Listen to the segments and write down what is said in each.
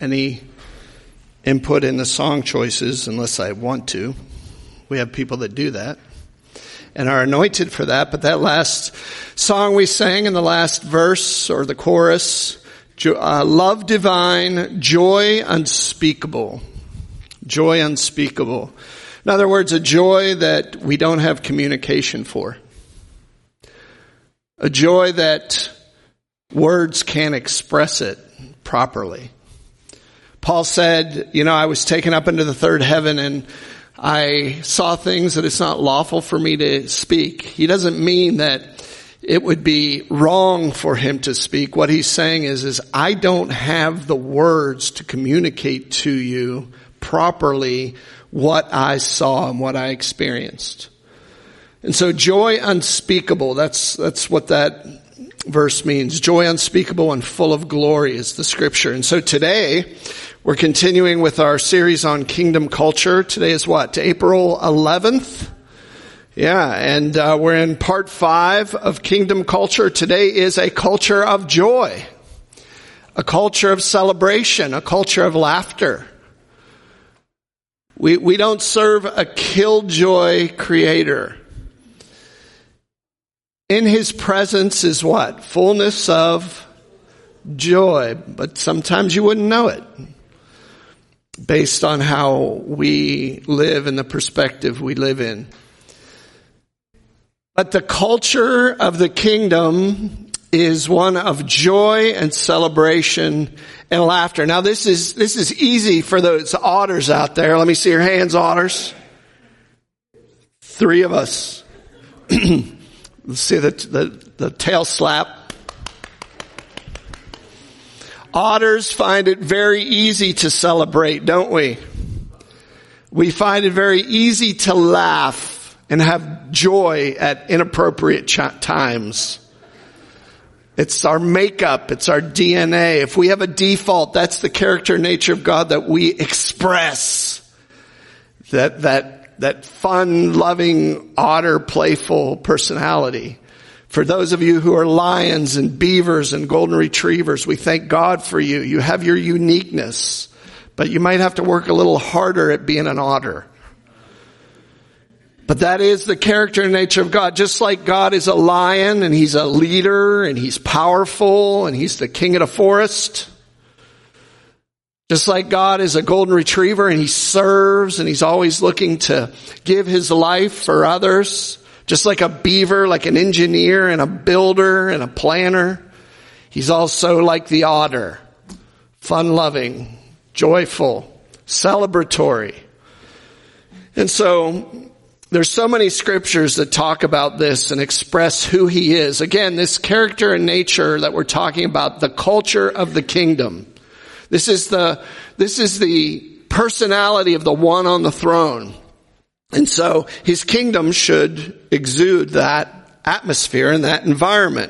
any input in the song choices unless I want to. We have people that do that and are anointed for that. But that last song we sang in the last verse or the chorus, love divine, joy unspeakable. Joy unspeakable. In other words, a joy that we don't have communication for. A joy that words can't express it properly. Paul said, I was taken up into the third heaven and I saw things that it's not lawful for me to speak. He doesn't mean that it would be wrong for him to speak. What he's saying is I don't have the words to communicate to you properly what I saw and what I experienced. And so joy unspeakable, that's what that verse means. Joy unspeakable and full of glory is the scripture. And so today, we're continuing with our series on kingdom culture. Today is what? April 11th? Yeah, and we're in part 5 of kingdom culture. Today is a culture of joy, a culture of celebration, a culture of laughter. We don't serve a killjoy creator. In his presence is what? Fullness of joy. But sometimes you wouldn't know it based on how we live and the perspective we live in. But the culture of the kingdom is one of joy and celebration and laughter. Now this is easy for those otters out there. Let me see your hands, otters. 3 of us. Let's see the tail slap. Otters find it very easy to celebrate, don't we? We find it very easy to laugh and have joy at inappropriate times. It's our makeup. It's our DNA. If we have a default, that's the character and nature of God that we express. That fun, loving, otter, playful personality. For those of you who are lions and beavers and golden retrievers, we thank God for you. You have your uniqueness, but you might have to work a little harder at being an otter. But that is the character and nature of God. Just like God is a lion and he's a leader and he's powerful and he's the king of the forest. Just like God is a golden retriever and he serves and he's always looking to give his life for others. Just like a beaver, like an engineer and a builder and a planner. He's also like the otter. Fun-loving, joyful, celebratory. And so there's so many scriptures that talk about this and express who he is. Again, this character and nature that we're talking about, the culture of the kingdom. This is the personality of the one on the throne. And so his kingdom should exude that atmosphere and that environment.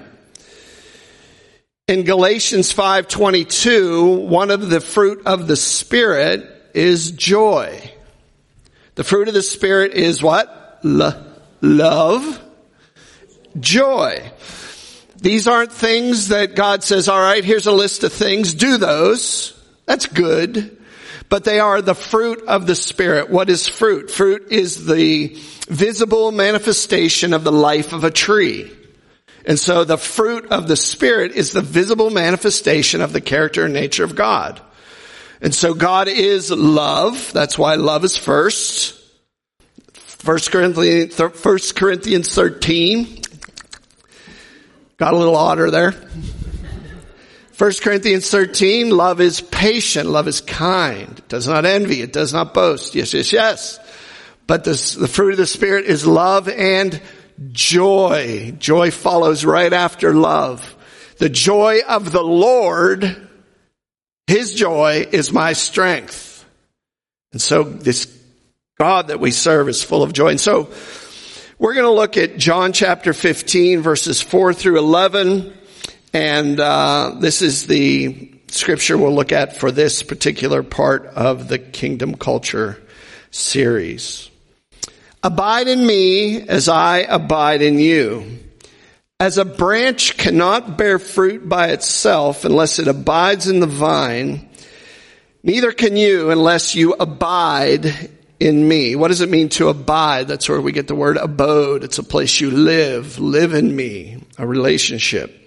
In Galatians 5:22, one of the fruit of the Spirit is joy. The fruit of the Spirit is what? Love. Joy. These aren't things that God says, all right, here's a list of things, do those. That's good. But they are the fruit of the Spirit. What is fruit? Fruit is the visible manifestation of the life of a tree. And so the fruit of the Spirit is the visible manifestation of the character and nature of God. And so God is love. That's why love is first. 1 Corinthians 13. Got a little otter there. 1 Corinthians 13, love is patient, love is kind. It does not envy, it does not boast. Yes. But the fruit of the Spirit is love and joy. Joy follows right after love. The joy of the Lord, his joy is my strength. And so this God that we serve is full of joy. And so we're going to look at John chapter 15, verses 4 through 11. And this is the scripture we'll look at for this particular part of the Kingdom Culture series. Abide in me as I abide in you. As a branch cannot bear fruit by itself unless it abides in the vine, Neither can you unless you abide in me. What does it mean to abide? That's where we get the word abode. It's a place you live. Live in me. A relationship.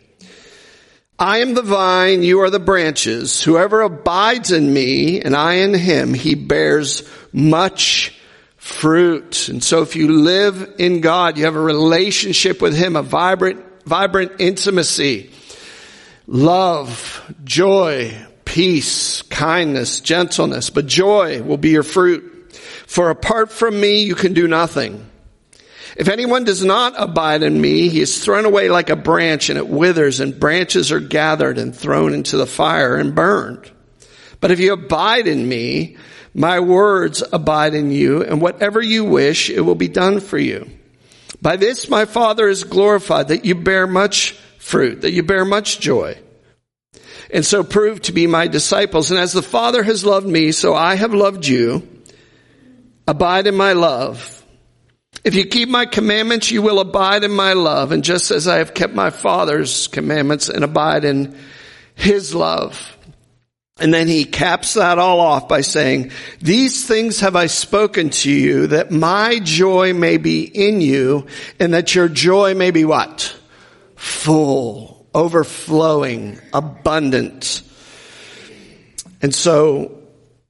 I am the vine, you are the branches. Whoever abides in me and I in him, he bears much fruit. And so if you live in God, you have a relationship with him, a vibrant intimacy, love, joy, peace, kindness, gentleness. But joy will be your fruit. For apart from me, you can do nothing. If anyone does not abide in me, he is thrown away like a branch and it withers, and branches are gathered and thrown into the fire and burned. But if you abide in me, my words abide in you, and whatever you wish, it will be done for you. By this my Father is glorified, that you bear much fruit, that you bear much joy, and so prove to be my disciples. And as the Father has loved me, so I have loved you. Abide in my love. If you keep my commandments, you will abide in my love. And just as I have kept my Father's commandments and abide in his love. And then he caps that all off by saying, these things have I spoken to you, that my joy may be in you, and that your joy may be what? Full, overflowing, abundant. And so,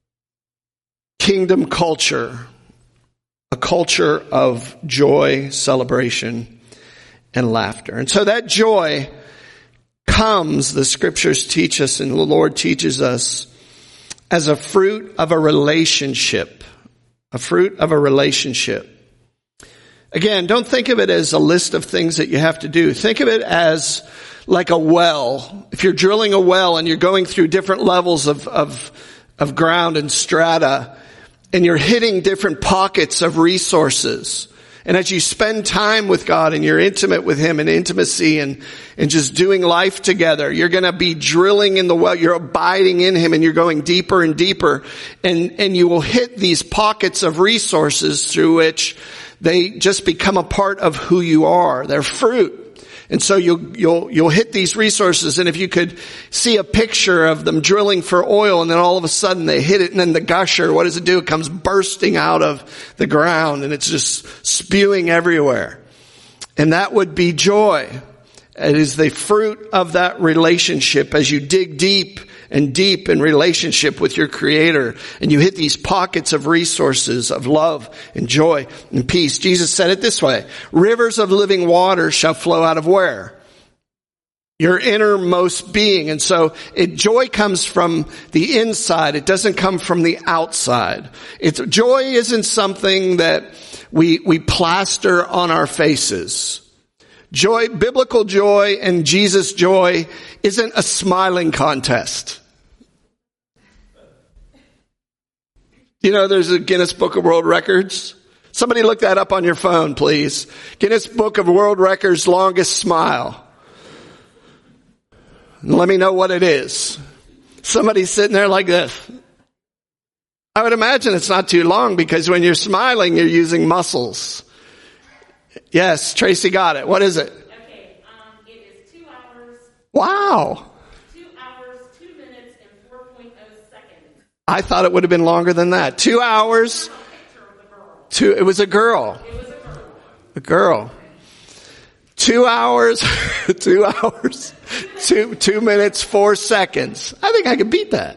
kingdom culture, a culture of joy, celebration, and laughter. And so that joy comes, the scriptures teach us and the Lord teaches us, as a fruit of a relationship. A fruit of a relationship. Again, don't think of it as a list of things that you have to do. Think of it as like a well. If you're drilling a well and you're going through different levels of ground and strata, and you're hitting different pockets of resources. And as you spend time with God and you're intimate with him in intimacy and just doing life together, you're going to be drilling in the well. You're abiding in him and you're going deeper and deeper. And you will hit these pockets of resources through which they just become a part of who you are. They're fruit. And so you'll hit these resources, and if you could see a picture of them drilling for oil, and then all of a sudden they hit it, and then the gusher, what does it do? It comes bursting out of the ground, and it's just spewing everywhere. And that would be joy. It is the fruit of that relationship as you dig deep and deep in relationship with your Creator, and you hit these pockets of resources of love and joy and peace. Jesus said it this way, rivers of living water shall flow out of where? Your innermost being. And so joy comes from the inside. It doesn't come from the outside. Joy isn't something that we plaster on our faces. Joy, biblical joy and Jesus joy isn't a smiling contest. You know, there's a Guinness Book of World Records. Somebody look that up on your phone, please. Guinness Book of World Records, longest smile. Let me know what it is. Somebody's sitting there like this. I would imagine it's not too long because when you're smiling, you're using muscles. Yes, Tracy got it. What is it? Okay, it is 2 hours. Wow. 2 hours, 2 minutes, and 4.0 seconds. I thought it would have been longer than that. 2 hours. It was a girl. It was a girl. A girl. 2 hours, 2 hours, 2 minutes, 4 seconds. I think I could beat that.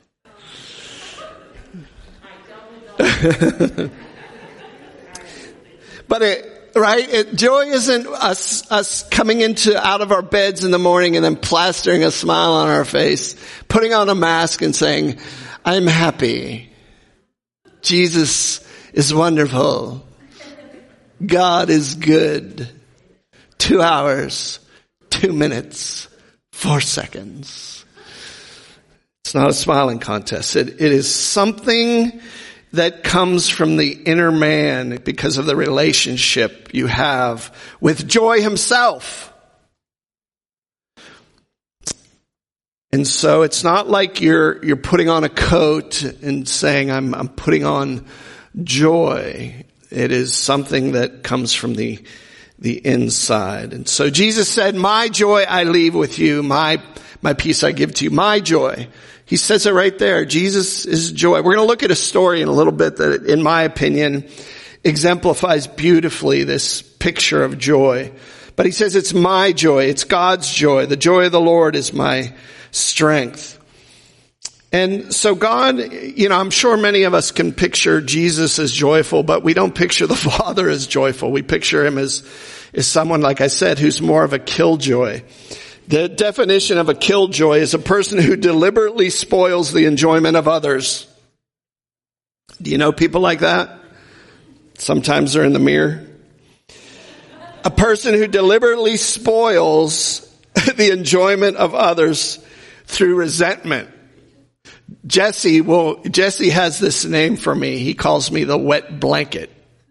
But joy isn't us coming out of our beds in the morning and then plastering a smile on our face, putting on a mask and saying, I'm happy. Jesus is wonderful. God is good. 2 hours, 2 minutes, 4 seconds. It's not a smiling contest. It is something that comes from the inner man because of the relationship you have with joy himself. And so it's not like you're putting on a coat and saying, I'm putting on joy. It is something that comes from the inside. And so Jesus said, my joy I leave with you, my peace I give to you. My joy He says it right there. Jesus is joy. We're going to look at a story in a little bit that, in my opinion, exemplifies beautifully this picture of joy. But he says it's my joy. It's God's joy. The joy of the Lord is my strength. And so God, I'm sure many of us can picture Jesus as joyful, but we don't picture the Father as joyful. We picture him as someone, like I said, who's more of a killjoy. The definition of a killjoy is a person who deliberately spoils the enjoyment of others. Do you know people like that? Sometimes they're in the mirror. A person who deliberately spoils the enjoyment of others through resentment. Jesse has this name for me. He calls me the wet blanket.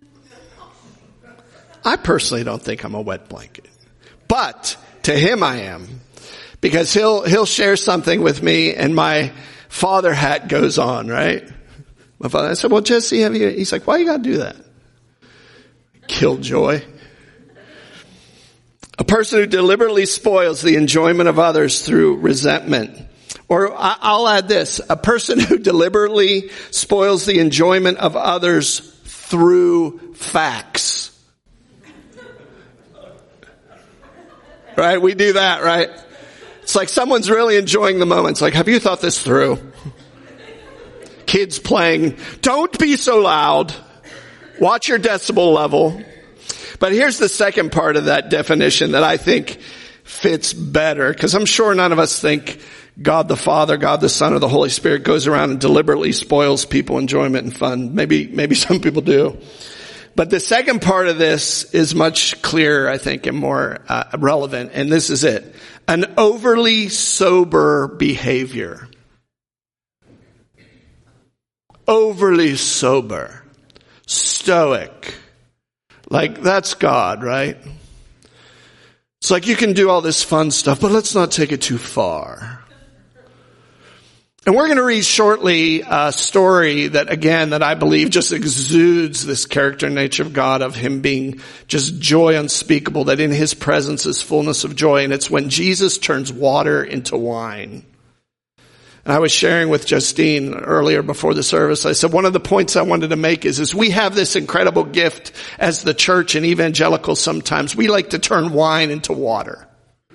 I personally don't think I'm a wet blanket, but to him I am, because he'll share something with me and my father hat goes on, right? My father, I said, well, Jesse, he's like, why you gotta do that? Killjoy. A person who deliberately spoils the enjoyment of others through resentment. Or I'll add this, a person who deliberately spoils the enjoyment of others through facts. Right? We do that, right? It's like someone's really enjoying the moment. It's like, have you thought this through? Kids playing, don't be so loud. Watch your decibel level. But here's the second part of that definition that I think fits better, because I'm sure none of us think God the Father, God the Son, or the Holy Spirit goes around and deliberately spoils people enjoyment and fun. Maybe some people do. But the second part of this is much clearer, I think, and more relevant. And this is it. An overly sober behavior. Overly sober. Stoic. Like, that's God, right? It's like you can do all this fun stuff, but let's not take it too far. And we're going to read shortly a story that I believe just exudes this character and nature of God, of him being just joy unspeakable, that in his presence is fullness of joy. And it's when Jesus turns water into wine. And I was sharing with Justine earlier before the service. I said one of the points I wanted to make is we have this incredible gift as the church and evangelicals sometimes. We like to turn wine into water.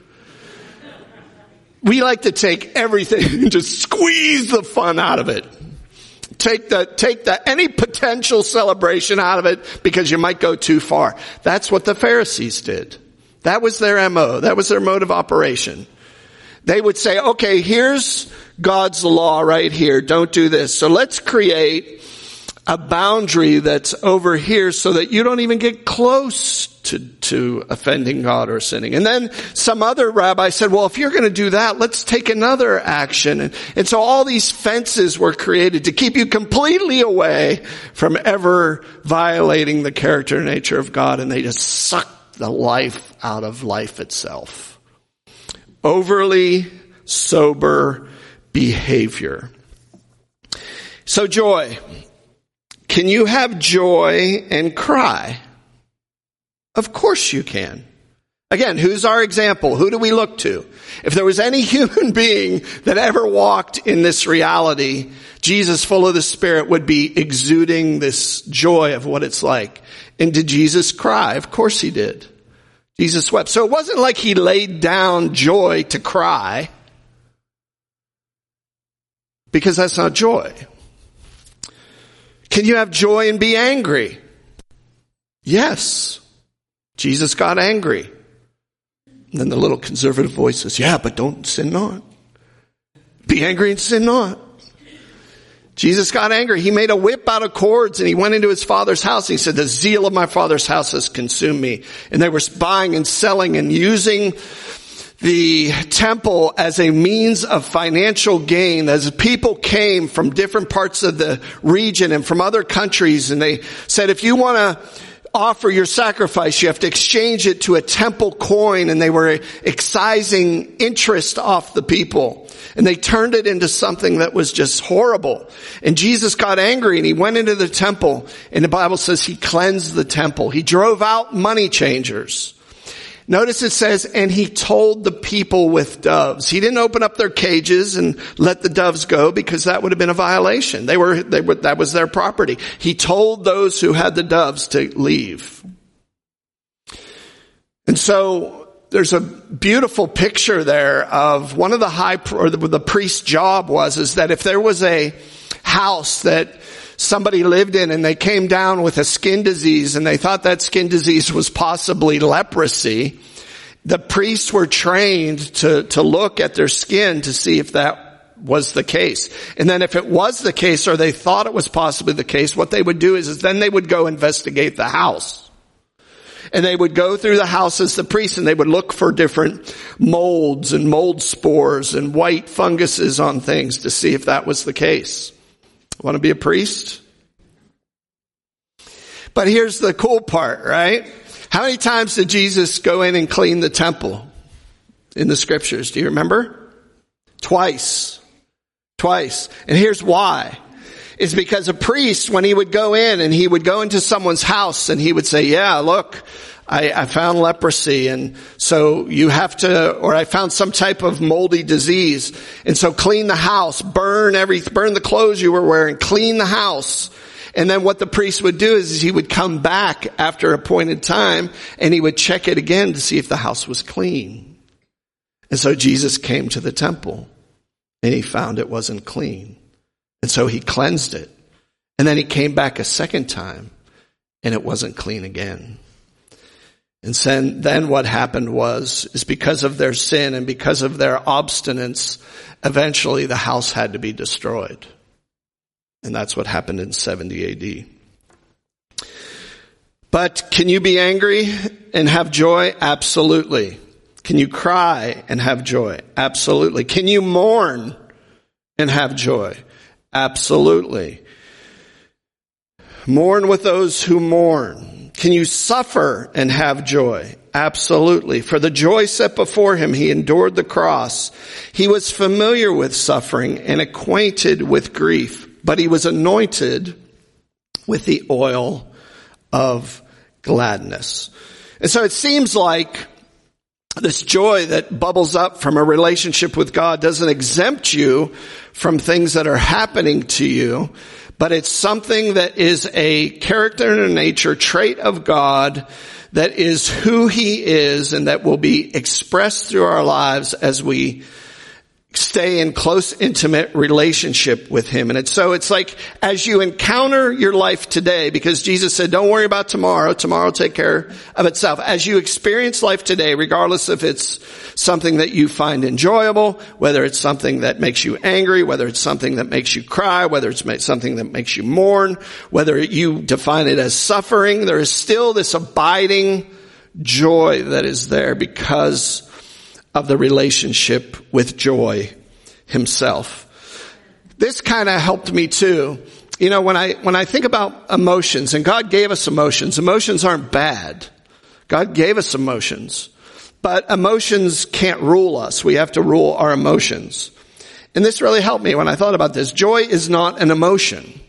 We like to take everything and just squeeze the fun out of it. Take any potential celebration out of it because you might go too far. That's what the Pharisees did. That was their MO. That was their mode of operation. They would say, okay, here's God's law right here. Don't do this. So let's create a boundary that's over here so that you don't even get close to offending God or sinning. And then some other rabbi said, well, if you're going to do that, let's take another action. And so all these fences were created to keep you completely away from ever violating the character and nature of God. And they just sucked the life out of life itself. Overly sober behavior. So joy. Can you have joy and cry? Of course you can. Again, who's our example? Who do we look to? If there was any human being that ever walked in this reality, Jesus, full of the Spirit, would be exuding this joy of what it's like. And did Jesus cry? Of course he did. Jesus wept. So it wasn't like he laid down joy to cry, because that's not joy. Can you have joy and be angry? Yes. Jesus got angry. And then the little conservative voice says, yeah, but don't sin not. Be angry and sin not. Jesus got angry. He made a whip out of cords and he went into his father's house. He said, the zeal of my father's house has consumed me. And they were buying and selling and using the temple as a means of financial gain, as people came from different parts of the region and from other countries. And they said, if you want to offer your sacrifice, you have to exchange it to a temple coin. And they were excising interest off the people. And they turned it into something that was just horrible. And Jesus got angry and he went into the temple. And the Bible says he cleansed the temple. He drove out money changers. Notice it says, and he told the people with doves. He didn't open up their cages and let the doves go because that would have been a violation. That was their property. He told those who had the doves to leave. And so there's a beautiful picture there of one of the priest's job is that if there was a house that somebody lived in and they came down with a skin disease and they thought that skin disease was possibly leprosy, the priests were trained to look at their skin to see if that was the case. And then if it was the case or they thought it was possibly the case, what they would do is then they would go investigate the house. And they would go through the house as the priests and they would look for different molds and mold spores and white funguses on things to see if that was the case. Want to be a priest? But here's the cool part, right? How many times did Jesus go in and clean the temple in the scriptures? Do you remember? Twice. And here's why. It's because a priest, when he would go in and he would go into someone's house and he would say, yeah, look, I found leprosy and so you have to, or I found some type of moldy disease. And so clean the house, burn the clothes you were wearing, clean the house. And then what the priest would do is he would come back after appointed time and he would check it again to see if the house was clean. And so Jesus came to the temple and he found it wasn't clean. And so he cleansed it. And then he came back a second time and it wasn't clean again. And then what happened is because of their sin and because of their obstinance, eventually the house had to be destroyed. And that's what happened in 70 AD. But can you be angry and have joy? Absolutely. Can you cry and have joy? Absolutely. Can you mourn and have joy? Absolutely. Mourn with those who mourn. Can you suffer and have joy? Absolutely. For the joy set before him, he endured the cross. He was familiar with suffering and acquainted with grief, but he was anointed with the oil of gladness. And so it seems like this joy that bubbles up from a relationship with God doesn't exempt you from things that are happening to you, but it's something that is a character and a nature trait of God that is who he is and that will be expressed through our lives as we stay in close, intimate relationship with him. And it's like as you encounter your life today, because Jesus said, don't worry about tomorrow. Tomorrow will take care of itself. As you experience life today, regardless if it's something that you find enjoyable, whether it's something that makes you angry, whether it's something that makes you cry, whether it's something that makes you mourn, whether you define it as suffering, there is still this abiding joy that is there because of the relationship with joy himself. This kind of helped me too. You know, when I think about emotions, and God gave us emotions aren't bad. God gave us emotions, but emotions can't rule us. We have to rule our emotions. And this really helped me when I thought about this. Joy is not an emotion.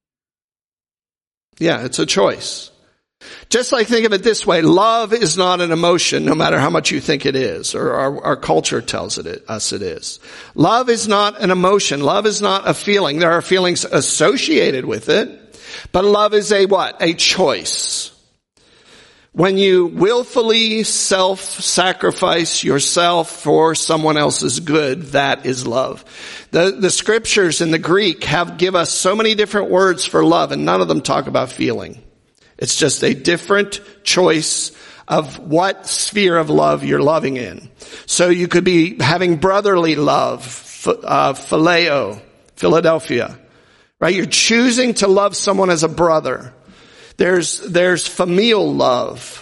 Yeah, it's a choice. Just like think of it this way, love is not an emotion no matter how much you think it is or our culture tells us it is. Love is not an emotion. Love is not a feeling. There are feelings associated with it, but love is a what? A choice. When you willfully self-sacrifice yourself for someone else's good, that is love. The scriptures in the Greek give us so many different words for love and none of them talk about feeling. It's just a different choice of what sphere of love you're loving in. So you could be having brotherly love, phileo, Philadelphia, right? You're choosing to love someone as a brother. There's familial love,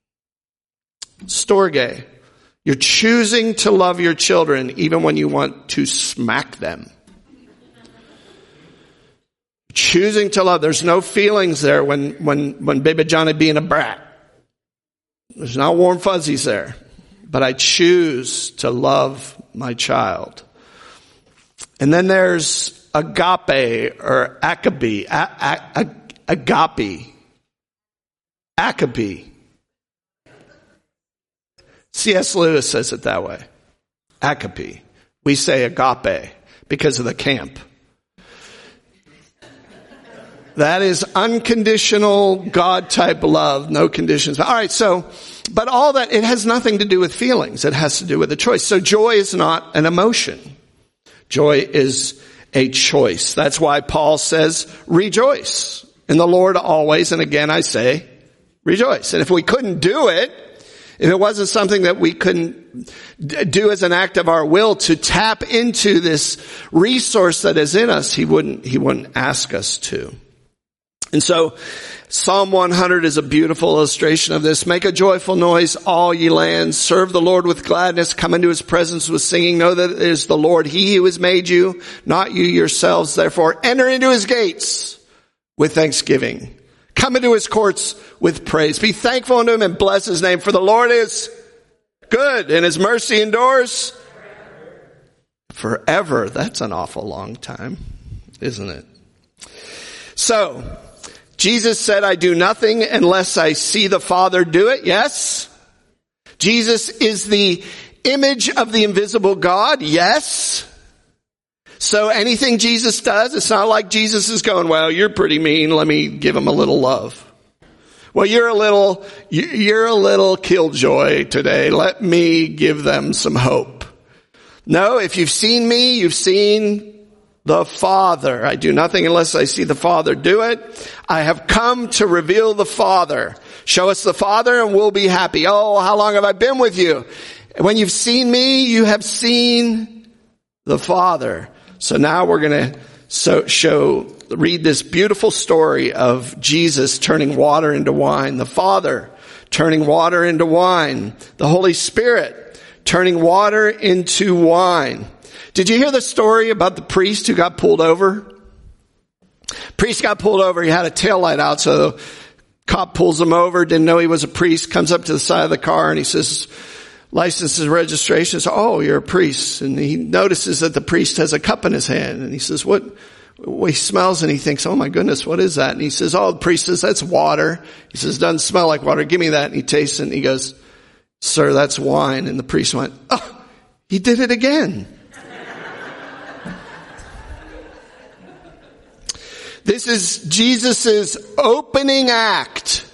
storge. You're choosing to love your children even when you want to smack them. Choosing to love. There's no feelings there when baby Johnny being a brat. There's not warm fuzzies there. But I choose to love my child. And then there's agape or akabe. Agape. Akabe. C.S. Lewis says it that way. Agape. We say agape because of the camp. That is unconditional God-type love, no conditions. All right, but all that, it has nothing to do with feelings. It has to do with a choice. So joy is not an emotion. Joy is a choice. That's why Paul says, rejoice in the Lord always. And again, I say, rejoice. And if we couldn't do it, if it wasn't something that we couldn't do as an act of our will to tap into this resource that is in us, he wouldn't ask us to. And so Psalm 100 is a beautiful illustration of this. Make a joyful noise, all ye lands. Serve the Lord with gladness. Come into his presence with singing. Know that it is the Lord, he who has made you, not you yourselves. Therefore, enter into his gates with thanksgiving. Come into his courts with praise. Be thankful unto him and bless his name. For the Lord is good and his mercy endures forever. That's an awful long time, isn't it? So, Jesus said, I do nothing unless I see the Father do it. Yes. Jesus is the image of the invisible God. Yes. So anything Jesus does, it's not like Jesus is going, well, you're pretty mean. Let me give him a little love. Well, you're a little killjoy today. Let me give them some hope. No, if you've seen me, you've seen the Father. I do nothing unless I see the Father do it. I have come to reveal the Father. Show us the Father and we'll be happy. Oh, how long have I been with you? When you've seen me, you have seen the Father. So now we're going to read this beautiful story of Jesus turning water into wine, the Father turning water into wine, the Holy Spirit turning water into wine. Did you hear the story about the priest who got pulled over? Priest got pulled over. He had a taillight out, so the cop pulls him over, didn't know he was a priest, comes up to the side of the car and he says, license and registration. So, oh, you're a priest. And he notices that the priest has a cup in his hand. And he says, what? He smells and he thinks, oh my goodness, what is that? And he says, oh, the priest says, that's water. He says, doesn't smell like water. Give me that. And he tastes it and he goes, sir, that's wine. And the priest went, oh, he did it again. This is Jesus' opening act.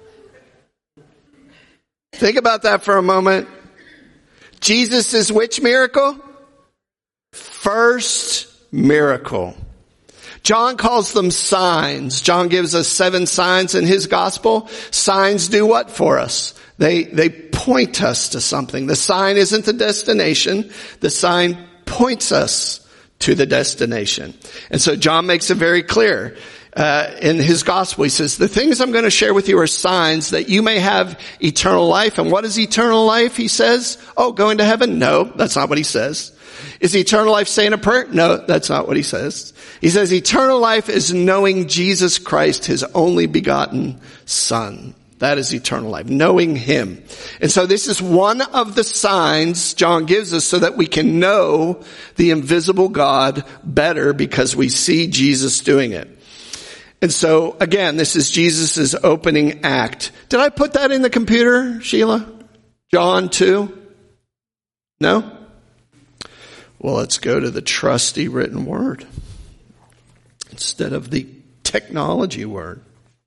Think about that for a moment. Jesus' which miracle? First miracle. John calls them signs. John gives us 7 signs in his gospel. Signs do what for us? They point us to something. The sign isn't the destination. The sign points us to the destination. And so John makes it very clear in his gospel. He says, the things I'm going to share with you are signs that you may have eternal life. And what is eternal life? He says, oh, going to heaven? No, that's not what he says. Is eternal life saying a prayer? No, that's not what he says. He says eternal life is knowing Jesus Christ, his only begotten Son. That is eternal life, knowing him. And so this is one of the signs John gives us so that we can know the invisible God better because we see Jesus doing it. And so again, this is Jesus' opening act. Did I put that in the computer, Sheila? John 2? No? Well, let's go to the trusty written word instead of the technology word.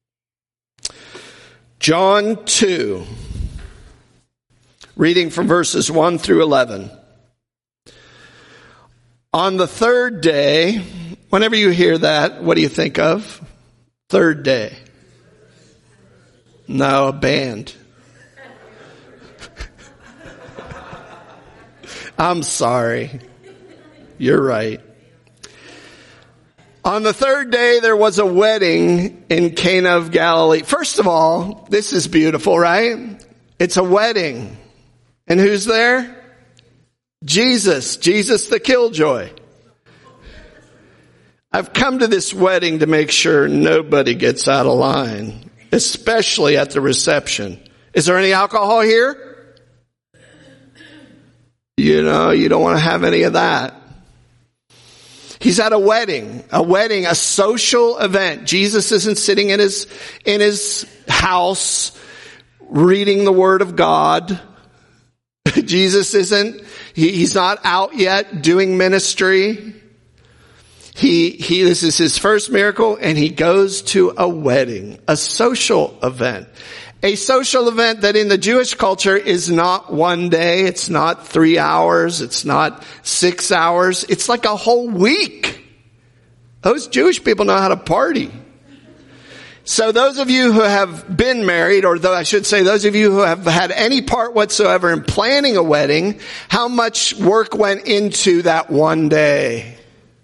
John 2, reading from verses 1 through 11. On the third day, whenever you hear that, what do you think of? Third day. No, a band. I'm sorry. You're right. On the third day, there was a wedding in Cana of Galilee. First of all, this is beautiful, right? It's a wedding. And who's there? Jesus. Jesus the killjoy. I've come to this wedding to make sure nobody gets out of line, especially at the reception. Is there any alcohol here? You don't want to have any of that. He's at a wedding, a social event. Jesus isn't sitting in his house reading the Word of God. Jesus he's not out yet doing ministry. This is his first miracle, and he goes to a wedding, a social event. A social event that in the Jewish culture is not one day, it's not 3 hours, it's not 6 hours, it's like a whole week. Those Jewish people know how to party. So those of you who have been married, or I should say those of you who have had any part whatsoever in planning a wedding, how much work went into that one day?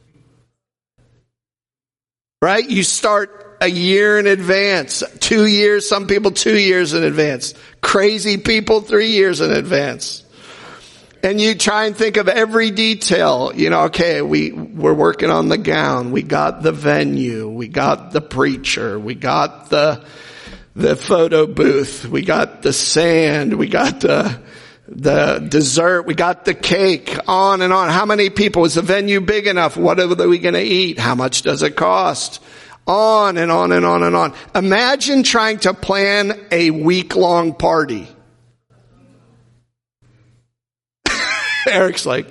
Right? You start a year in advance, 2 years, some people 2 years in advance. Crazy people 3 years in advance. And you try and think of every detail. Okay, we're working on the gown. We got the venue. We got the preacher. We got the photo booth. We got the sand. We got the dessert. We got the cake. On and on. How many people? Is the venue big enough? What are we going to eat? How much does it cost? On and on and on and on. Imagine trying to plan a week-long party. Eric's like,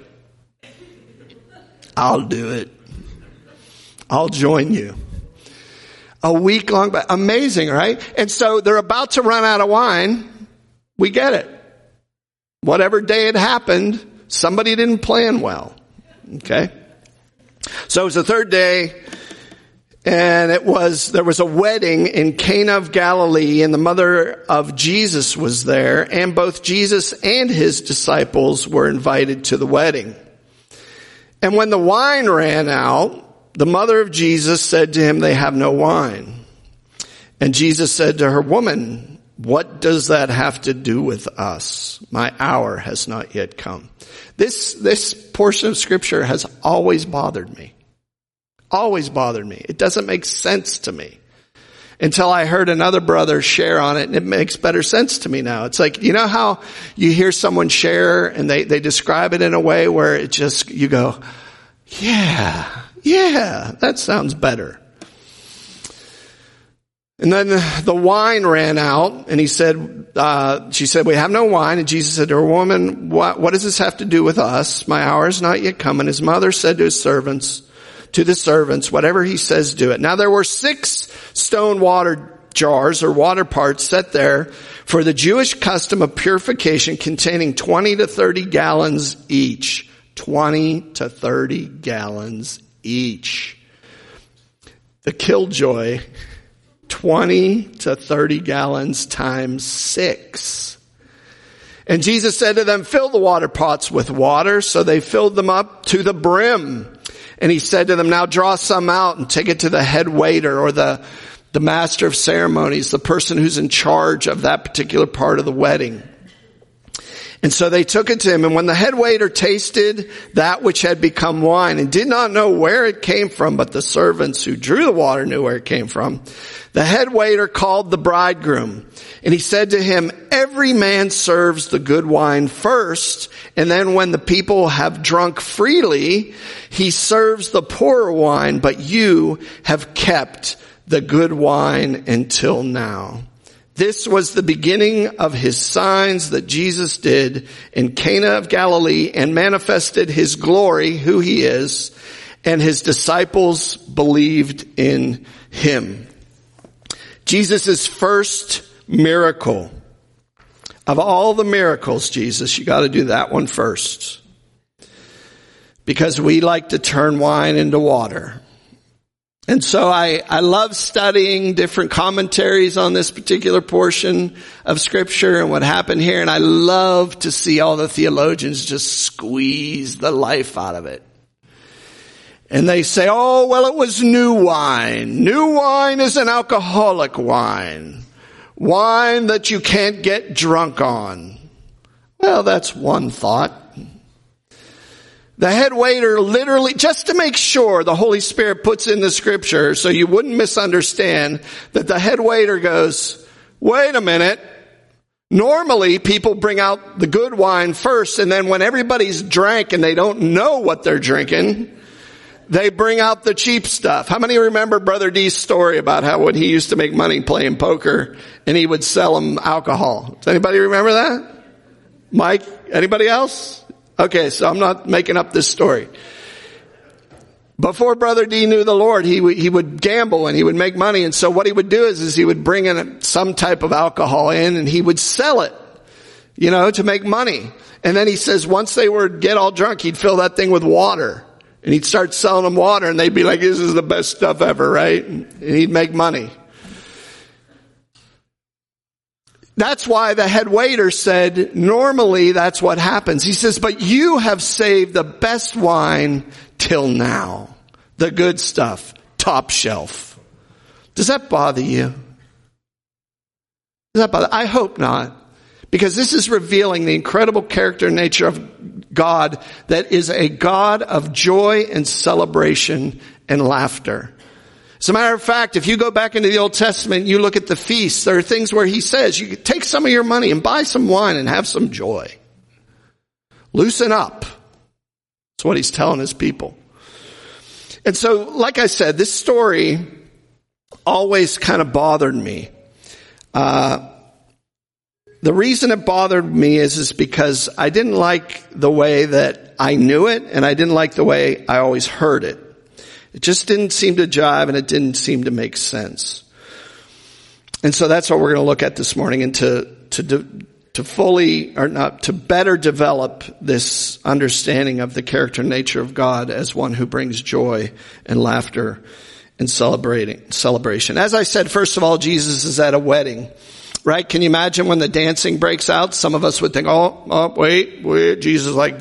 I'll do it. I'll join you. A week long, but amazing, right? And so they're about to run out of wine. We get it. Whatever day it happened, somebody didn't plan well. Okay? So it was the third day, and there was a wedding in Cana of Galilee, and the mother of Jesus was there, and both Jesus and his disciples were invited to the wedding. And when the wine ran out, the mother of Jesus said to him, "They have no wine." And Jesus said to her, "Woman, what does that have to do with us? My hour has not yet come." This portion of scripture has always bothered me. Always bothered me. It doesn't make sense to me until I heard another brother share on it, and it makes better sense to me now. It's like, how you hear someone share and they describe it in a way where it just, you go, yeah, that sounds better. And then the wine ran out, and she said, "We have no wine." And Jesus said to her, "Woman, what does this have to do with us? My hour is not yet come." And his mother said to the servants, "Whatever he says, do it." Now there were 6 stone water jars or water parts set there for the Jewish custom of purification, containing 20 to 30 gallons each. 20 to 30 gallons each. The killjoy, 20 to 30 gallons times 6. And Jesus said to them, "Fill the water pots with water." So they filled them up to the brim. And he said to them, "Now draw some out and take it to the head waiter," or the master of ceremonies, the person who's in charge of that particular part of the wedding. And so they took it to him. And when the head waiter tasted that which had become wine and did not know where it came from, but the servants who drew the water knew where it came from, the head waiter called the bridegroom. And he said to him, "Every man serves the good wine first, and then when the people have drunk freely, he serves the poorer wine, but you have kept the good wine until now." This was the beginning of his signs that Jesus did in Cana of Galilee and manifested his glory, who he is, and his disciples believed in him. Jesus' first miracle. Of all the miracles, Jesus, you got to do that one first. Because we like to turn wine into water. And so I love studying different commentaries on this particular portion of scripture and what happened here. And I love to see all the theologians just squeeze the life out of it. And they say, "Oh, well, it was new wine. New wine is an alcoholic wine. Wine that you can't get drunk on." Well, that's one thought. The head waiter literally, just to make sure the Holy Spirit puts in the scripture so you wouldn't misunderstand, that the head waiter goes, "Wait a minute. Normally people bring out the good wine first, and then when everybody's drank and they don't know what they're drinking, they bring out the cheap stuff." How many remember Brother D's story about how when he used to make money playing poker and he would sell them alcohol? Does anybody remember that? Mike, anybody else? Okay, so I'm not making up this story. Before Brother D knew the Lord, he would gamble and he would make money. And so what he would do is he would bring in some type of alcohol in and he would sell it, to make money. And then he says once they would get all drunk, he'd fill that thing with water. And he'd start selling them water and they'd be like, this is the best stuff ever, right? And he'd make money. That's why the head waiter said, normally that's what happens. He says, but you have saved the best wine till now. The good stuff, top shelf. Does that bother you? Does that bother? I hope not. Because this is revealing the incredible character and nature of God that is a God of joy and celebration and laughter. As a matter of fact, if you go back into the Old Testament and you look at the feasts, there are things where he says, you can take some of your money and buy some wine and have some joy. Loosen up. That's what he's telling his people. And so, like I said, this story always kind of bothered me. The reason it bothered me is because I didn't like the way that I knew it, and I didn't like the way I always heard it. It just didn't seem to jive, and it didn't seem to make sense. And so that's what we're going to look at this morning, and to better develop this understanding of the character and nature of God as one who brings joy and laughter and celebration. As I said, first of all, Jesus is at a wedding. Right? Can you imagine when the dancing breaks out? Some of us would think, wait, Jesus is like,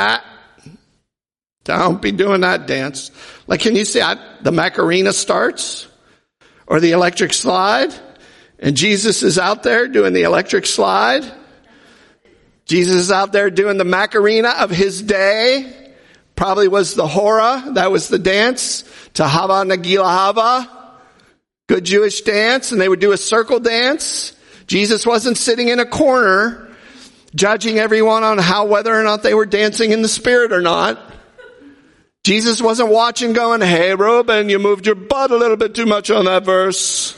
don't be doing that dance. Like, can you see the Macarena starts? Or the electric slide? And Jesus is out there doing the electric slide? Jesus is out there doing the Macarena of his day. Probably was the Hora. That was the dance. To Hava Nagila Hava. Good Jewish dance. And they would do a circle dance. Jesus wasn't sitting in a corner judging everyone on whether or not they were dancing in the spirit or not. Jesus wasn't watching going, hey, Reuben, you moved your butt a little bit too much on that verse.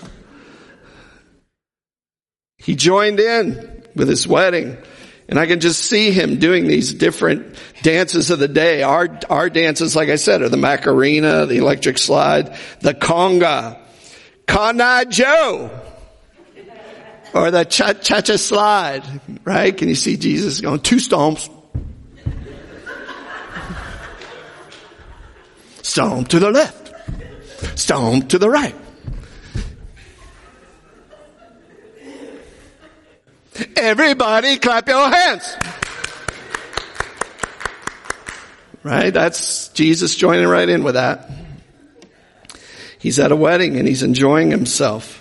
He joined in with his wedding. And I can just see him doing these different dances of the day. Our dances, like I said, are the Macarena, the electric slide, the conga, Kana Joe. Or the cha-cha slide, right? Can you see Jesus going 2 stomps? Stomp to the left. Stomp to the right. Everybody clap your hands. Right? That's Jesus joining right in with that. He's at a wedding and he's enjoying himself.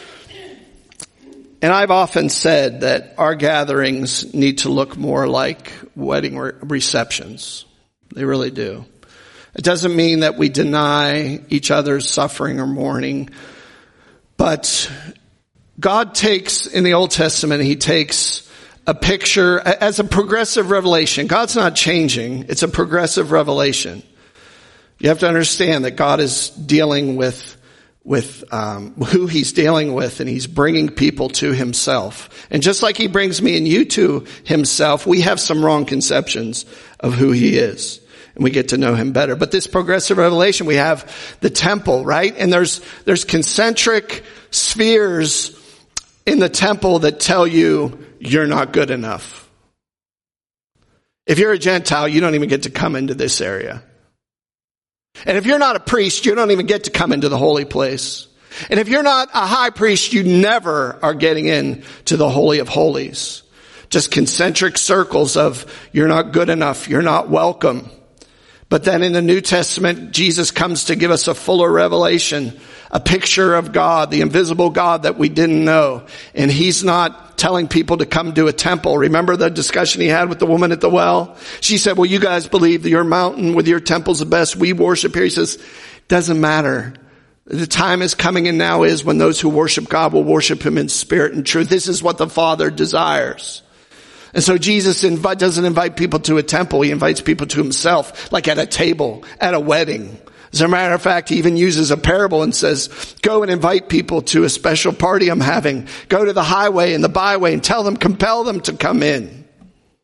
And I've often said that our gatherings need to look more like wedding receptions. They really do. It doesn't mean that we deny each other's suffering or mourning, but God takes, in the Old Testament, he takes a picture as a progressive revelation. God's not changing. It's a progressive revelation. You have to understand that God is dealing with who he's dealing with, and he's bringing people to himself. And just like he brings me and you to himself, we have some wrong conceptions of who he is. And we get to know him better. But this progressive revelation, we have the temple, right? And there's concentric spheres in the temple that tell you you're not good enough. If you're a Gentile, you don't even get to come into this area. And if you're not a priest, you don't even get to come into the holy place. And if you're not a high priest, you never are getting in to the Holy of Holies. Just concentric circles of you're not good enough, you're not welcome. But then in the New Testament, Jesus comes to give us a fuller revelation, a picture of God, the invisible God that we didn't know. And he's not telling people to come to a temple. Remember the discussion he had with the woman at the well? She said, well, you guys believe that your mountain with your temple's the best. We worship here. He says, doesn't matter. The time is coming and now is when those who worship God will worship him in spirit and truth. This is what the Father desires. And so Jesus doesn't invite people to a temple. He invites people to himself, like at a table, at a wedding. As a matter of fact, he even uses a parable and says, go and invite people to a special party I'm having. Go to the highway and the byway and compel them to come in.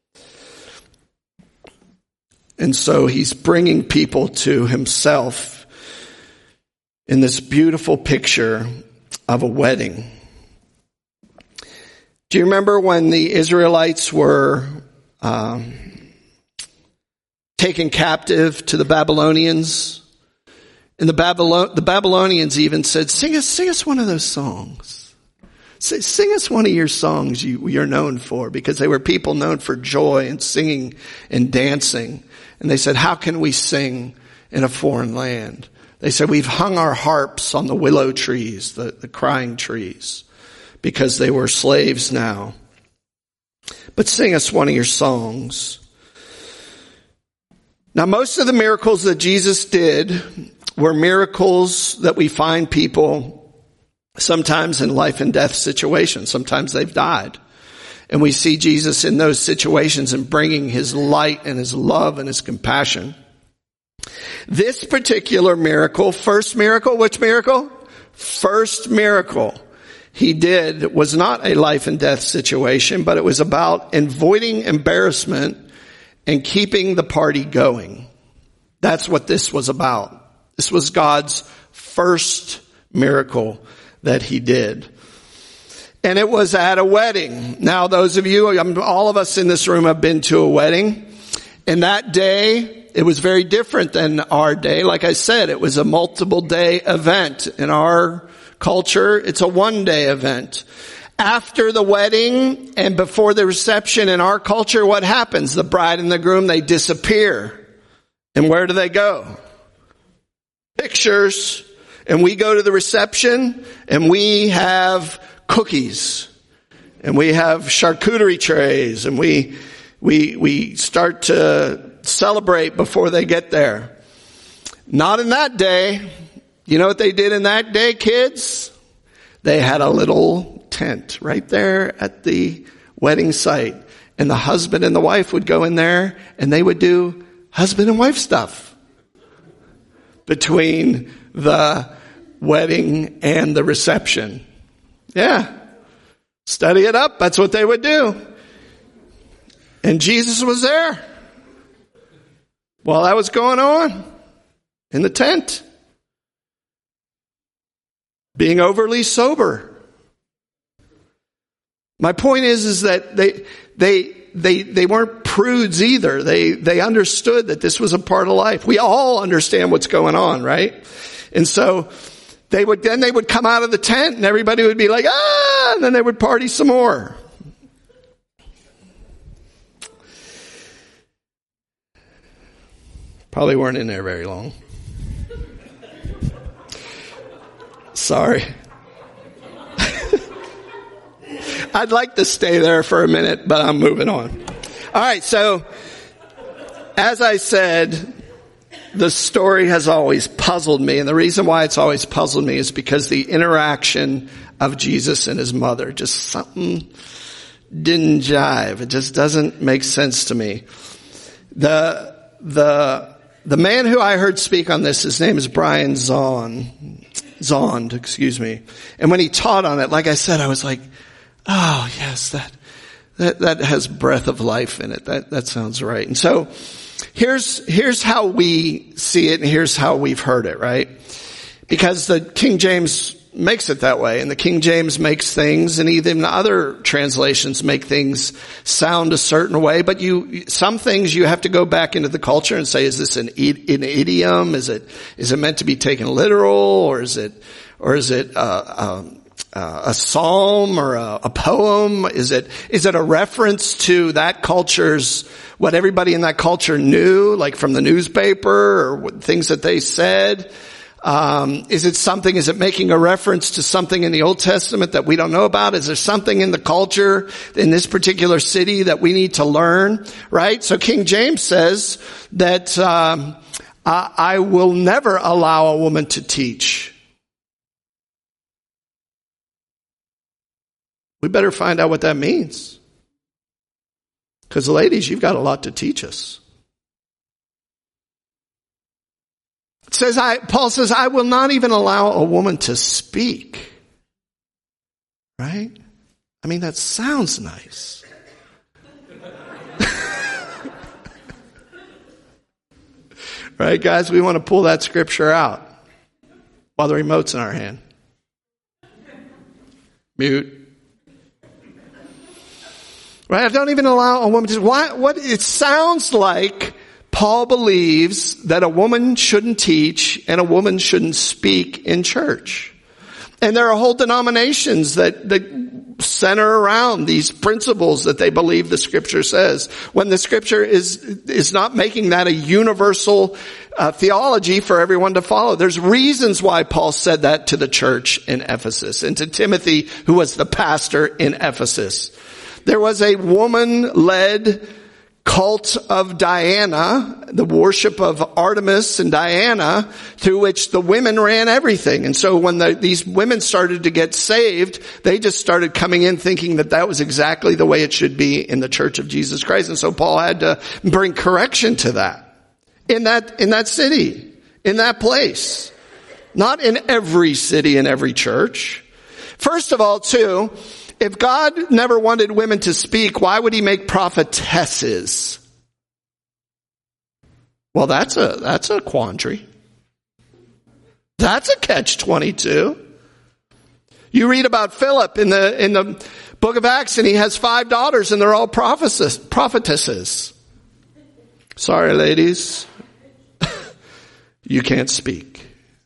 And so he's bringing people to himself in this beautiful picture of a wedding. Do you remember when the Israelites were taken captive to the Babylonians? And the Babylonians even said, sing us one of those songs. Sing us one of your songs you're known for, because they were people known for joy and singing and dancing. And they said, how can we sing in a foreign land? They said, we've hung our harps on the willow trees, the crying trees, because they were slaves now. But sing us one of your songs. Now, most of the miracles that Jesus did were miracles that we find people sometimes in life and death situations. Sometimes they've died. And we see Jesus in those situations and bringing his light and his love and his compassion. This particular miracle, first miracle, which miracle? First miracle he did was not a life and death situation, but it was about avoiding embarrassment and keeping the party going. That's what this was about. This was God's first miracle that he did. And it was at a wedding. Now, those of you, all of us in this room have been to a wedding. And that day, it was very different than our day. Like I said, it was a multiple day event. In our culture, it's a one-day event. After the wedding and before the reception in our culture, what happens? The bride and the groom, they disappear. And where do they go? Pictures. And we go to the reception and we have cookies and we have charcuterie trays and we start to celebrate before they get there. Not in that day. You know what they did in that day, kids? They had a little tent right there at the wedding site, and the husband and the wife would go in there and they would do husband and wife stuff between the wedding and the reception. Yeah. Study it up. That's what they would do. And Jesus was there while that was going on in the tent, being overly sober. My point is that they weren't prudes either. They understood that this was a part of life. We all understand what's going on, right? And so they would come out of the tent and everybody would be like, ah, and then they would party some more. Probably weren't in there very long. Sorry. I'd like to stay there for a minute, but I'm moving on. All right, so as I said, the story has always puzzled me, and the reason why it's always puzzled me is because the interaction of Jesus and his mother, just something didn't jive. It just doesn't make sense to me. The man who I heard speak on this, his name is Brian Zond, excuse me. And when he taught on it, like I said, I was like, oh yes, that has breath of life in it. That sounds right. And so here's how we see it and here's how we've heard it, right? Because the King James makes it that way, and the King James makes things, and even other translations make things sound a certain way, but some things you have to go back into the culture and say, is this an idiom? Is it meant to be taken literal, or is it a psalm or a poem? Is it a reference to that culture's, what everybody in that culture knew, like from the newspaper or things that they said? Is it making a reference to something in the Old Testament that we don't know about? Is there something in the culture in this particular city that we need to learn? Right? So King James says that, I will never allow a woman to teach. We better find out what that means. Because ladies, you've got a lot to teach us. Paul says, I will not even allow a woman to speak. Right? I mean, that sounds nice. Right, guys? We want to pull that scripture out while the remote's in our hand. Mute. Right? I don't even allow a woman to... What? It sounds like Paul believes that a woman shouldn't teach and a woman shouldn't speak in church. And there are whole denominations that center around these principles that they believe the scripture says, when the scripture is not making that a universal theology for everyone to follow. There's reasons why Paul said that to the church in Ephesus and to Timothy, who was the pastor in Ephesus. There was a woman-led cult of Diana, the worship of Artemis and Diana, through which the women ran everything. And so when these women started to get saved, they just started coming in thinking that was exactly the way it should be in the Church of Jesus Christ. And so Paul had to bring correction to that in that city, in that place. Not in every city and every church. First of all, too, if God never wanted women to speak, why would he make prophetesses? Well, that's a quandary. That's a catch-22. You read about Philip in the book of Acts, and he has 5 daughters, and they're all prophetesses. Sorry, ladies. You can't speak.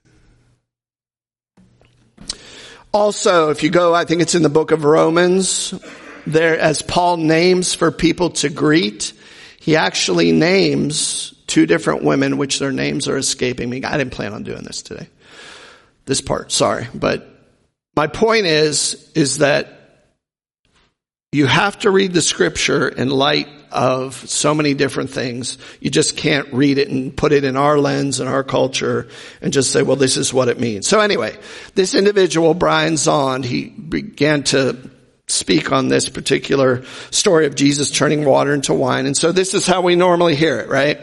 Also, if you go, I think it's in the book of Romans, there, as Paul names for people to greet, he actually names 2 different women, which their names are escaping me. I didn't plan on doing this today. This part, sorry. But my point is that you have to read the scripture in light of so many different things. You just can't read it and put it in our lens and our culture and just say, well, this is what it means. So anyway, this individual, Brian Zond, he began to speak on this particular story of Jesus turning water into wine. And so this is how we normally hear it, right?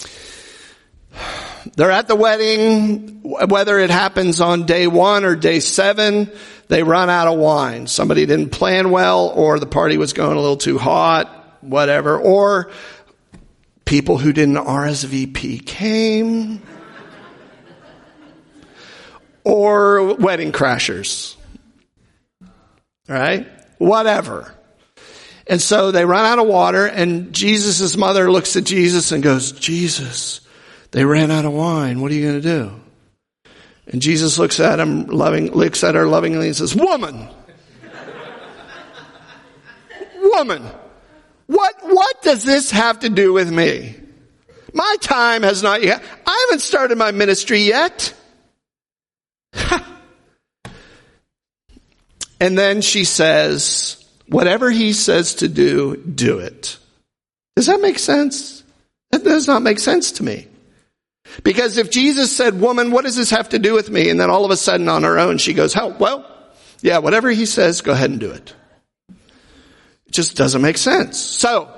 They're at the wedding, whether it happens on day 1 or day 7, they run out of wine. Somebody didn't plan well, or the party was going a little too hot, whatever. Or people who didn't RSVP came. Or wedding crashers. Right? Whatever. And so they run out of water, and Jesus' mother looks at Jesus and goes, Jesus, they ran out of wine. What are you going to do? And Jesus looks at her lovingly and says, Woman, what does this have to do with me? My time has not yet. I haven't started my ministry yet. And then she says, whatever he says to do, do it. Does that make sense? That does not make sense to me. Because if Jesus said, woman, what does this have to do with me? And then all of a sudden on her own, she goes, well, yeah, whatever he says, go ahead and do it. It just doesn't make sense. So,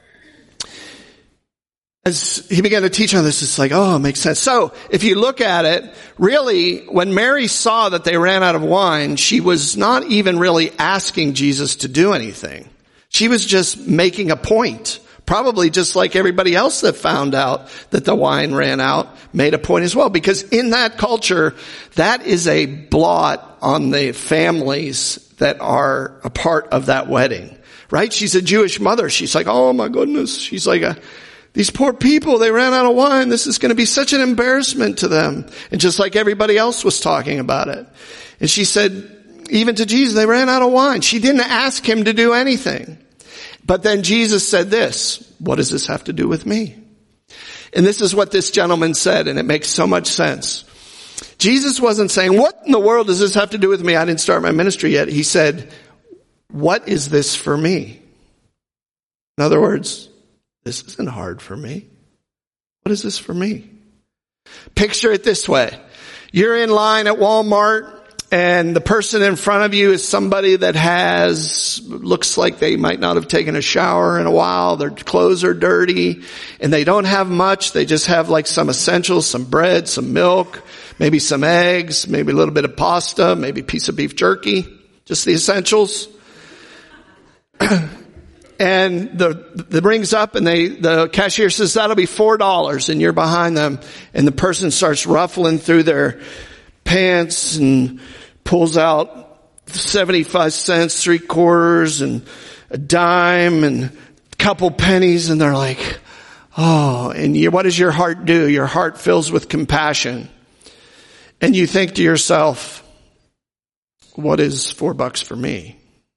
as he began to teach on this, it's like, oh, it makes sense. So, if you look at it, really, when Mary saw that they ran out of wine, she was not even really asking Jesus to do anything. She was just making a point. Probably just like everybody else that found out that the wine ran out made a point as well. Because in that culture, that is a blot on the families that are a part of that wedding. Right? She's a Jewish mother. She's like, oh my goodness. She's like, these poor people, they ran out of wine. This is going to be such an embarrassment to them. And just like everybody else was talking about it. And she said, even to Jesus, they ran out of wine. She didn't ask him to do anything. But then Jesus said this, what does this have to do with me? And this is what this gentleman said, and it makes so much sense. Jesus wasn't saying, what in the world does this have to do with me? I didn't start my ministry yet. He said, what is this for me? In other words, this isn't hard for me. What is this for me? Picture it this way. You're in line at Walmart, and the person in front of you is somebody that looks like they might not have taken a shower in a while. Their clothes are dirty, and they don't have much. They just have like some essentials, some bread, some milk, maybe some eggs, maybe a little bit of pasta, maybe a piece of beef jerky, just the essentials. And the rings up and the cashier says, that'll be $4. And you're behind them. And the person starts ruffling through their pants and pulls out 75 cents, 3/4 and a dime and a couple pennies. And they're like, oh, and what does your heart do? Your heart fills with compassion. And you think to yourself, what is $4 for me?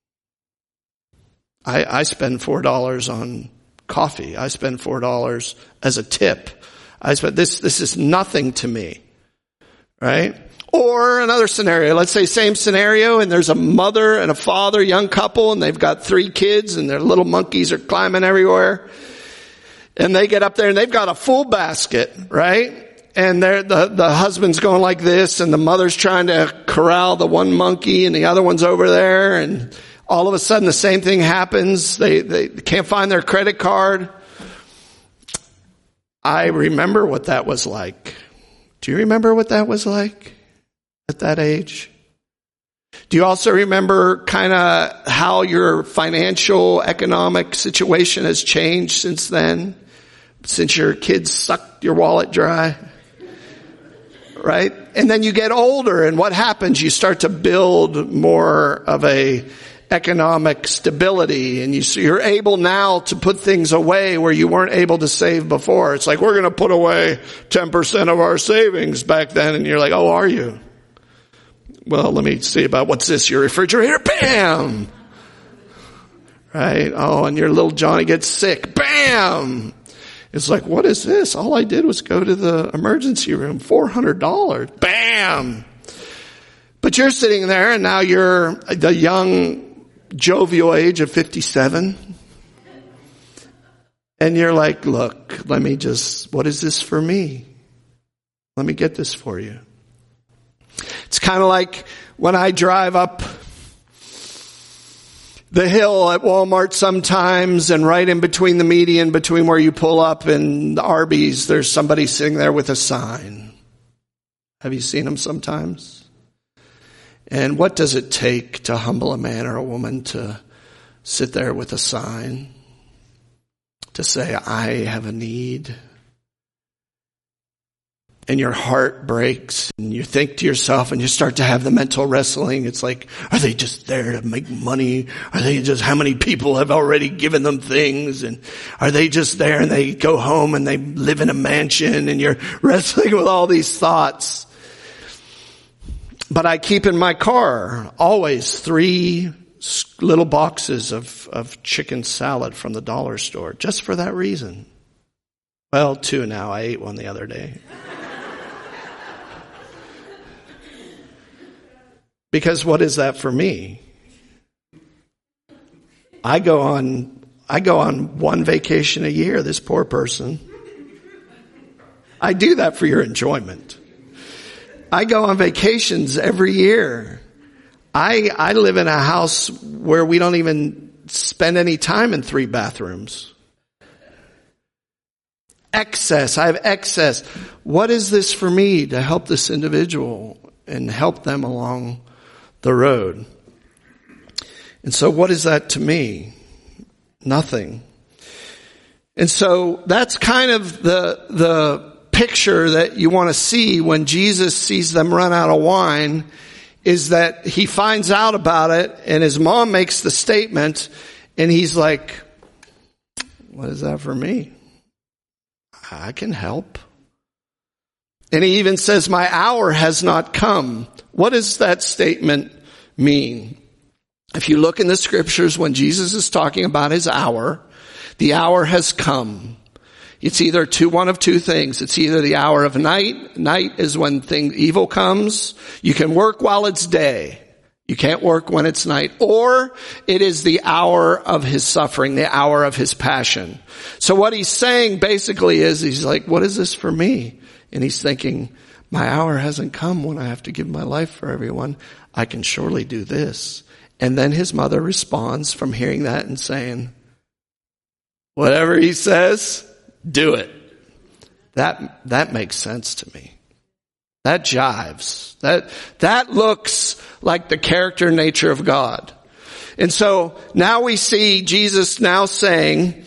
I spend $4 on coffee. I spend $4 as a tip. This is nothing to me. Right? Or another scenario. Let's say same scenario, and there's a mother and a father, young couple, and they've got 3 kids, and their little monkeys are climbing everywhere. And they get up there and they've got a full basket, right? And the husband's going like this, and the mother's trying to corral the one monkey, and the other one's over there, and all of a sudden the same thing happens. They can't find their credit card. I remember what that was like. Do you remember what that was like at that age? Do you also remember kind of how your financial, economic situation has changed since then? Since your kids sucked your wallet dry? Right? And then you get older, and what happens? You start to build more of a economic stability, and you're able now to put things away where you weren't able to save before. It's like, we're going to put away 10% of our savings back then, and you're like, oh, are you? Well, let me see about what's this, your refrigerator? Bam! Right? Oh, and your little Johnny gets sick. Bam! It's like, what is this? All I did was go to the emergency room. $400. Bam! But you're sitting there, and now you're the young, jovial age of 57. And you're like, look, what is this for me? Let me get this for you. It's kind of like when I drive up the hill at Walmart sometimes, and right in between the median, between where you pull up and the Arby's, there's somebody sitting there with a sign. Have you seen them sometimes? And what does it take to humble a man or a woman to sit there with a sign? To say, I have a need. And your heart breaks, and you think to yourself, and you start to have the mental wrestling. It's like, are they just there to make money? Are they just, how many people have already given them things? And are they just there and they go home and they live in a mansion, and you're wrestling with all these thoughts? But I keep in my car always 3 little boxes of chicken salad from the dollar store, just for that reason. Well, 2 now. I ate one the other day. Because what is that for me? I go on 1 vacation a year, this poor person. I do that for your enjoyment. I go on vacations every year. I live in a house where we don't even spend any time in 3 bathrooms. Excess. I have excess. What is this for me to help this individual and help them along the road? And so what is that to me? Nothing. And so that's kind of the picture that you want to see when Jesus sees them run out of wine, is that he finds out about it, and his mom makes the statement, and he's like, what is that for me? I can help. And he even says, my hour has not come. What does that statement mean? If you look in the scriptures, when Jesus is talking about his hour, the hour has come. It's either one of 2 things. It's either the hour of night. Night is when evil comes. You can work while it's day. You can't work when it's night. Or it is the hour of his suffering, the hour of his passion. So what he's saying basically is, he's like, what is this for me? And he's thinking, my hour hasn't come when I have to give my life for everyone. I can surely do this. And then his mother responds from hearing that and saying, whatever he says, do it. That makes sense to me. That jives. That looks like the character and nature of God. And so now we see Jesus now saying,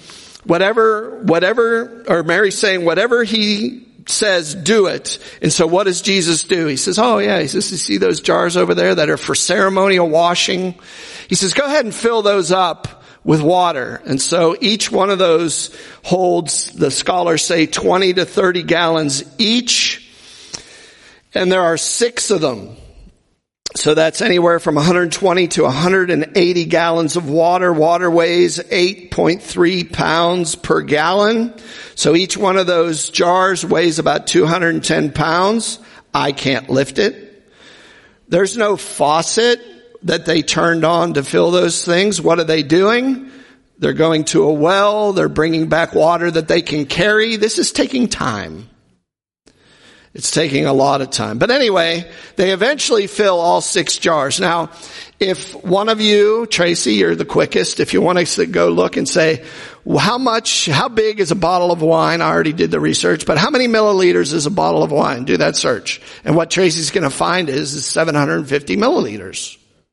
Mary's saying, whatever he says, do it. And so what does Jesus do? He says, he says, you see those jars over there that are for ceremonial washing? He says, go ahead and fill those up with water. And so each one of those holds, the scholars say, 20 to 30 gallons each. And there are 6 of them. So that's anywhere from 120 to 180 gallons of water. Water weighs 8.3 pounds per gallon. So each one of those jars weighs about 210 pounds. I can't lift it. There's no faucet that they turned on to fill those things. What are they doing? They're going to a well. They're bringing back water that they can carry. This is taking time. It's taking a lot of time. But anyway, they eventually fill all 6 jars. Now, if one of you, Tracy, you're the quickest, if you want to go look and say, well, how big is a bottle of wine? I already did the research, but how many milliliters is a bottle of wine? Do that search. And what Tracy's going to find is 750 milliliters.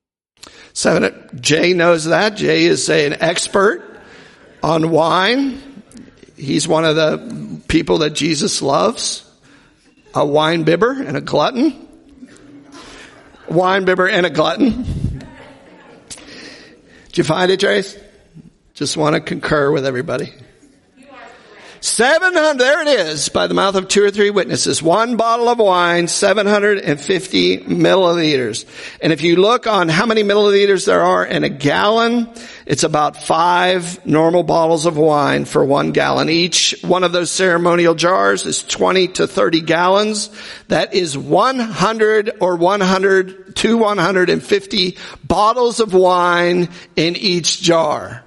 Jay knows that. Jay is an expert on wine. He's one of the people that Jesus loves. A wine bibber and a glutton. Wine bibber and a glutton. Did you find it, Trace? Just want to concur with everybody. 700, there it is, by the mouth of 2 or 3 witnesses. 1 bottle of wine, 750 milliliters. And if you look on how many milliliters there are in a gallon, it's about 5 normal bottles of wine for 1 gallon. Each one of those ceremonial jars is 20 to 30 gallons. That is 100 to 150 bottles of wine in each jar.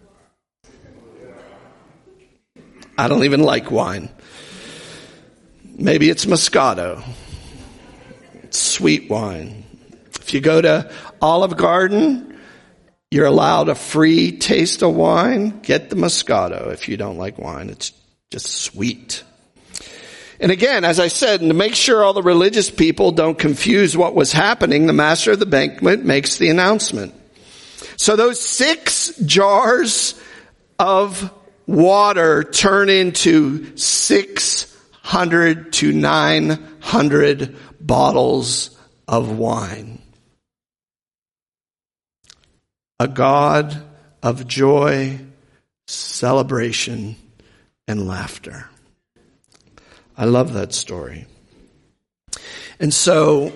I don't even like wine. Maybe it's Moscato. It's sweet wine. If you go to Olive Garden, you're allowed a free taste of wine. Get the Moscato if you don't like wine. It's just sweet. And again, as I said, to make sure all the religious people don't confuse what was happening, the master of the banquet makes the announcement. So those 6 jars of water turn into 600 to 900 bottles of wine. A God of joy, celebration, and laughter. I love that story. And so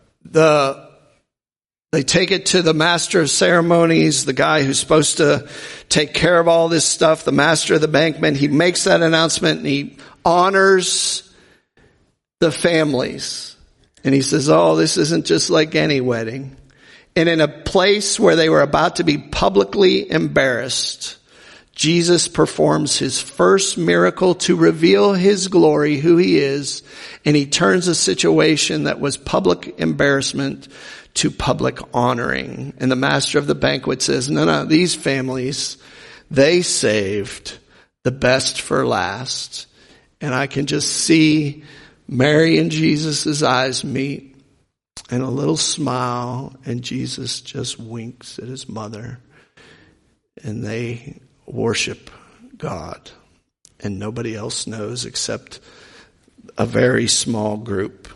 they take it to the master of ceremonies, the guy who's supposed to take care of all this stuff, the master of the banquet. He makes that announcement and he honors the families. And he says, this isn't just like any wedding. And in a place where they were about to be publicly embarrassed, Jesus performs his first miracle to reveal his glory, who he is, and he turns a situation that was public embarrassment to public honoring. And the master of the banquet says, no, these families, they saved the best for last. And I can just see Mary and Jesus' eyes meet and a little smile, and Jesus just winks at his mother, and they worship God. And nobody else knows except a very small group.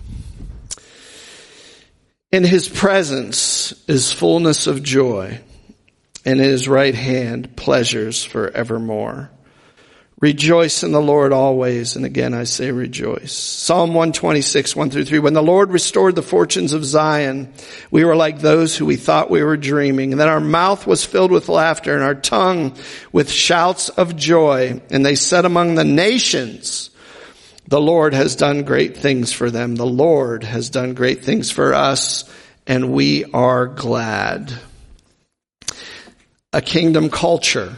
In his presence is fullness of joy, and in his right hand pleasures forevermore. Rejoice in the Lord always, and again I say rejoice. Psalm 126, 1-3. When the Lord restored the fortunes of Zion, we were like those who we thought we were dreaming. And then our mouth was filled with laughter, and our tongue with shouts of joy. And they said among the nations, the Lord has done great things for them. The Lord has done great things for us, and we are glad. A kingdom culture.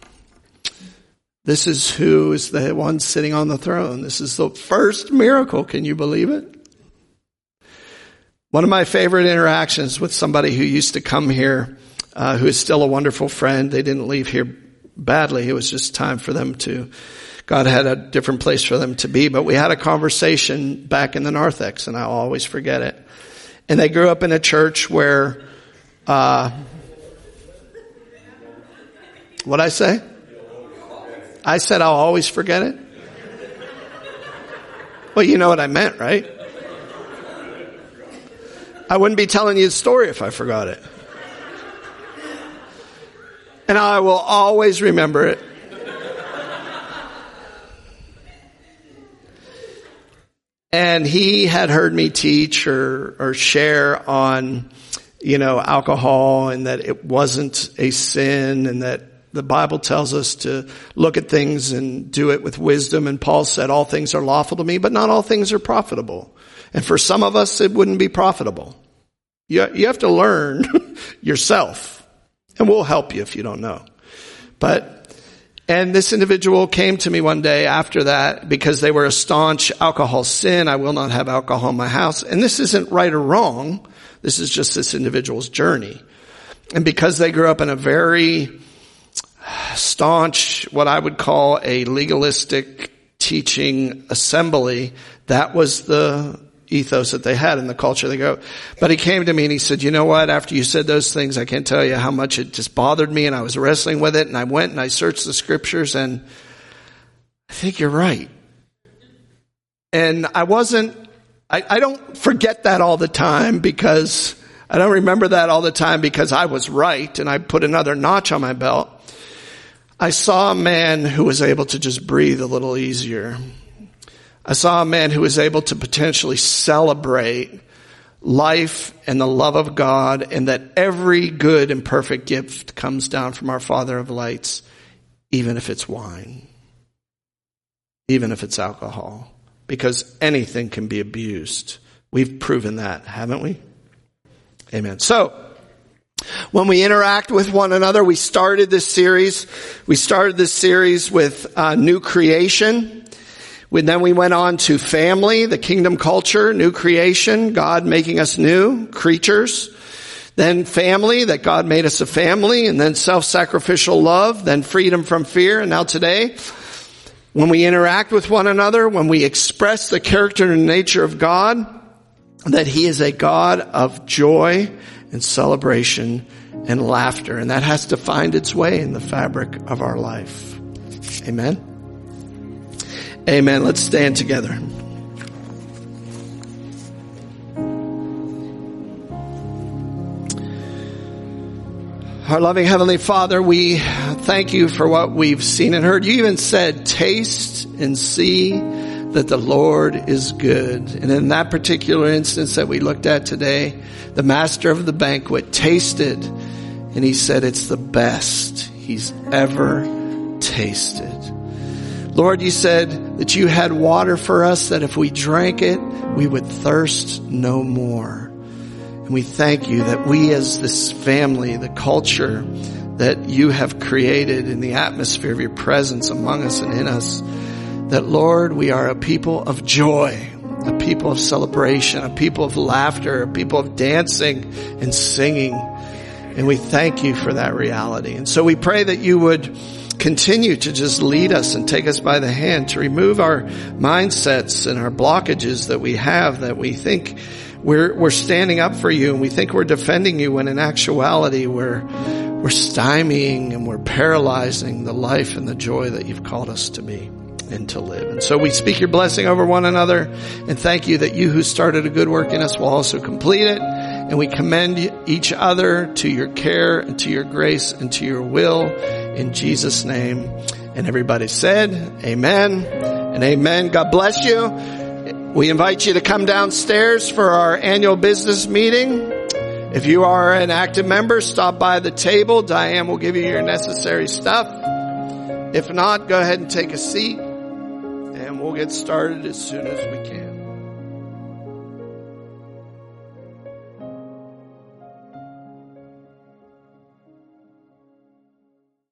This is who is the one sitting on the throne. This is the first miracle. Can you believe it? One of my favorite interactions with somebody who used to come here, who is still a wonderful friend. They didn't leave here badly. It was just time for them to, God had a different place for them to be. But we had a conversation back in the narthex, and I'll always forget it. And they grew up in a church where, What'd I say? I said I'll always forget it? Well, you know what I meant, right? I wouldn't be telling you the story if I forgot it. And I will always remember it. And he had heard me teach or share on, alcohol, and that it wasn't a sin, and that the Bible tells us to look at things and do it with wisdom. And Paul said, all things are lawful to me, but not all things are profitable. And for some of us, it wouldn't be profitable. You have to learn yourself, and we'll help you if you don't know. And this individual came to me one day after that because they were a staunch alcohol sin. I will not have alcohol in my house. And this isn't right or wrong. This is just this individual's journey. And because they grew up in a very staunch, what I would call a legalistic teaching assembly, that was the ethos that they had in the culture they go. But he came to me and he said, you know what, after you said those things, I can't tell you how much it just bothered me, and I was wrestling with it, and I went and I searched the scriptures, and I think you're right. And I don't forget that all the time, because I don't remember that all the time because I was right and I put another notch on my belt. I saw a man who was able to just breathe a little easier. I saw a man who was able to potentially celebrate life and the love of God, and that every good and perfect gift comes down from our Father of lights, even if it's wine, even if it's alcohol, because anything can be abused. We've proven that, haven't we? Amen. So, when we interact with one another, we started this series with new creation. Then we went on to family, the kingdom culture, new creation, God making us new creatures. Then family, that God made us a family. And then self-sacrificial love. Then freedom from fear. And now today, when we interact with one another, when we express the character and nature of God, that He is a God of joy and celebration and laughter. And that has to find its way in the fabric of our life. Amen. Amen. Let's stand together. Our loving Heavenly Father, we thank you for what we've seen and heard. You even said, taste and see that the Lord is good. And in that particular instance that we looked at today, the master of the banquet tasted, and he said it's the best he's ever tasted. Lord, you said that you had water for us, that if we drank it, we would thirst no more. And we thank you that we as this family, the culture that you have created in the atmosphere of your presence among us and in us, that Lord, we are a people of joy, a people of celebration, a people of laughter, a people of dancing and singing. And we thank you for that reality. And so we pray that you would continue to just lead us and take us by the hand to remove our mindsets and our blockages that we have, that we think we're standing up for you and we think we're defending you, when in actuality we're stymieing and we're paralyzing the life and the joy that you've called us to be and to live. And so we speak your blessing over one another, and thank you that you who started a good work in us will also complete it. And we commend each other to your care and to your grace and to your will in Jesus' name. And everybody said, amen and amen. God bless you. We invite you to come downstairs for our annual business meeting. If you are an active member, stop by the table. Diane will give you your necessary stuff. If not, go ahead and take a seat, and we'll get started as soon as we can.